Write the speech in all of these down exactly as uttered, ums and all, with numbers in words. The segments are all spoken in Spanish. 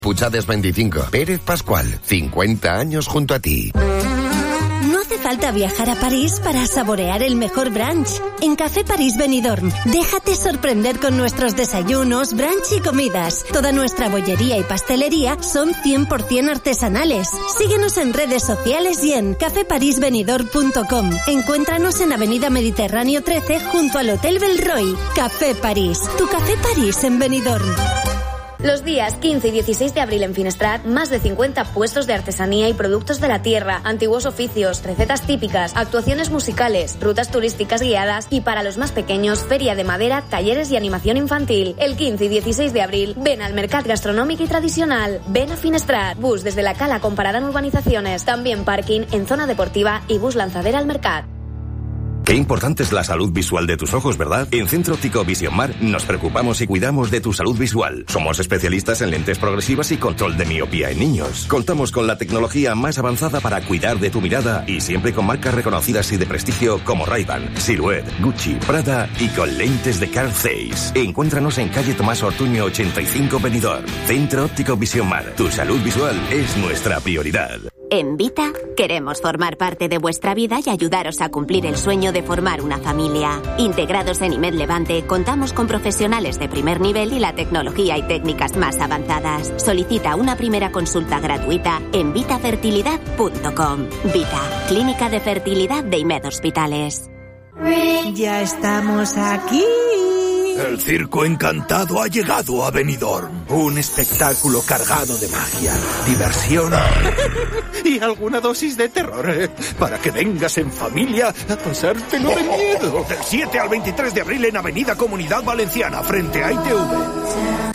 Puchades veinticinco. Pérez Pascual, cincuenta años junto a ti. No hace falta viajar a París para saborear el mejor brunch. En Café París Benidorm, déjate sorprender con nuestros desayunos, brunch y comidas. Toda nuestra bollería y pastelería son cien por ciento artesanales. Síguenos en redes sociales y en café paris benidorm punto com. Encuéntranos en Avenida Mediterráneo trece junto al Hotel Belroy. Café París, tu Café París en Benidorm. Los días quince y dieciséis de abril en Finestrat, más de cincuenta puestos de artesanía y productos de la tierra, antiguos oficios, recetas típicas, actuaciones musicales, rutas turísticas guiadas y para los más pequeños, feria de madera, talleres y animación infantil. El quince y dieciséis de abril, ven al Mercat Gastronòmic y Tradicional. Ven a Finestrat. Bus desde la Cala con parada en urbanizaciones. También parking en zona deportiva y bus lanzadera al Mercat. Qué importante es la salud visual de tus ojos, ¿verdad? En Centro Óptico Vision Mar nos preocupamos y cuidamos de tu salud visual. Somos especialistas en lentes progresivas y control de miopía en niños. Contamos con la tecnología más avanzada para cuidar de tu mirada y siempre con marcas reconocidas y de prestigio como Ray-Ban, Silhouette, Gucci, Prada y con lentes de Carl Zeiss. Encuéntranos en calle Tomás Ortuño ochenta y cinco Benidorm. Centro Óptico Vision Mar. Tu salud visual es nuestra prioridad. En Vita queremos formar parte de vuestra vida y ayudaros a cumplir el sueño de formar una familia. Integrados en IMED Levante, contamos con profesionales de primer nivel y la tecnología y técnicas más avanzadas. Solicita una primera consulta gratuita en vita fertilidad punto com. Vita, Clínica de Fertilidad de IMED Hospitales. Ya estamos aquí. El Circo Encantado ha llegado a Benidorm. Un espectáculo cargado de magia, diversión y alguna dosis de terror. ¿eh? Para que vengas en familia a pasártelo de miedo. Del siete al veintitrés de abril en Avenida Comunidad Valenciana, frente a I T V.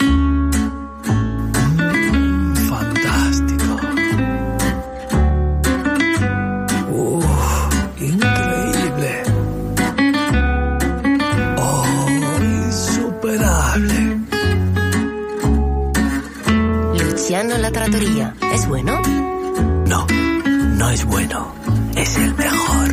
Fantástico. Uf, increíble. Luciano La Trattoria, ¿es bueno? No, no es bueno. Es el mejor.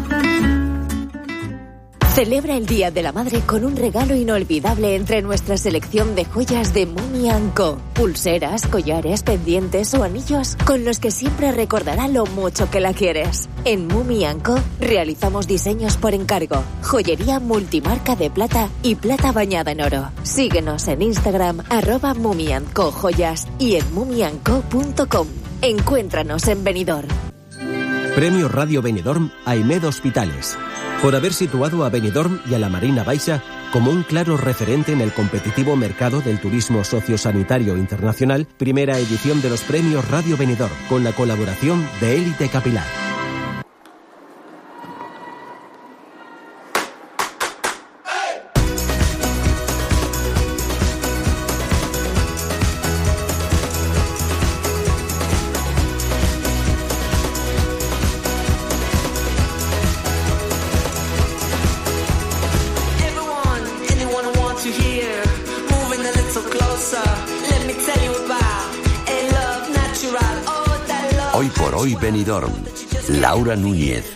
Celebra el Día de la Madre con un regalo inolvidable entre nuestra selección de joyas de Mumi and Co. Pulseras, collares, pendientes o anillos con los que siempre recordará lo mucho que la quieres. En Mumi and Co realizamos diseños por encargo, joyería multimarca de plata y plata bañada en oro. Síguenos en Instagram, arroba Mumi and Co joyas y en mumi and co punto com. Encuéntranos en Benidorm. Premio Radio Benidorm a IMED Hospitales, por haber situado a Benidorm y a la Marina Baixa como un claro referente en el competitivo mercado del turismo sociosanitario internacional, primera edición de los Premios Radio Benidorm, con la colaboración de Élite Capilar. Hoy por hoy Benidorm. Laura Núñez.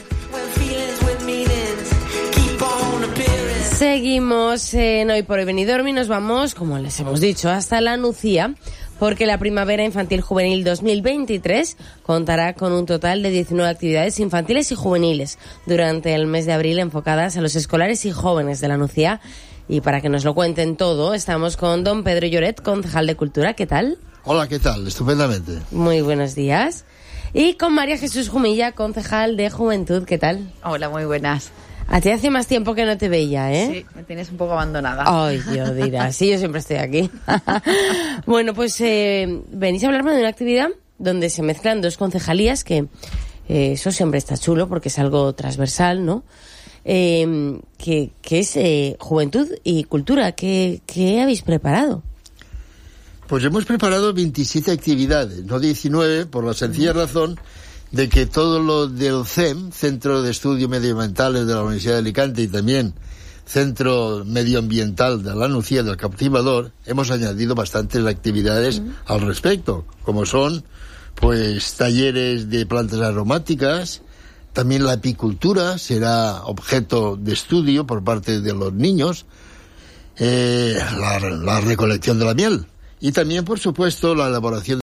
Seguimos en Hoy por Hoy Benidorm y nos vamos, como les hemos dicho, hasta la Nucía, porque la Primavera Infantil Juvenil dos mil veintitrés contará con un total de diecinueve actividades infantiles y juveniles durante el mes de abril enfocadas a los escolares y jóvenes de la Nucía. Y para que nos lo cuenten todo, estamos con don Pedro Lloret, concejal de Cultura. ¿Qué tal? Hola, ¿qué tal? Estupendamente. Muy buenos días. Y con María Jesús Jumilla, concejal de Juventud. ¿Qué tal? Hola, muy buenas. A ti hace más tiempo que no te veía, ¿eh? Sí, me tienes un poco abandonada. Ay, yo dirás. Sí, yo siempre estoy aquí. Bueno, pues eh, venís a hablarme de una actividad donde se mezclan dos concejalías, que eh, eso siempre está chulo porque es algo transversal, ¿no? Eh, que, que es eh, Juventud y Cultura. ¿Qué, qué habéis preparado? Pues hemos preparado veintisiete actividades, no diecinueve, por la sencilla razón de que todo lo del C E M, Centro de Estudios Medioambientales de la Universidad de Alicante, y también Centro Medioambiental de la Nucía del Captivador, hemos añadido bastantes actividades uh-huh. al respecto, como son pues talleres de plantas aromáticas, también la apicultura será objeto de estudio por parte de los niños, eh, la, la recolección de la miel. Y también, por supuesto, la elaboración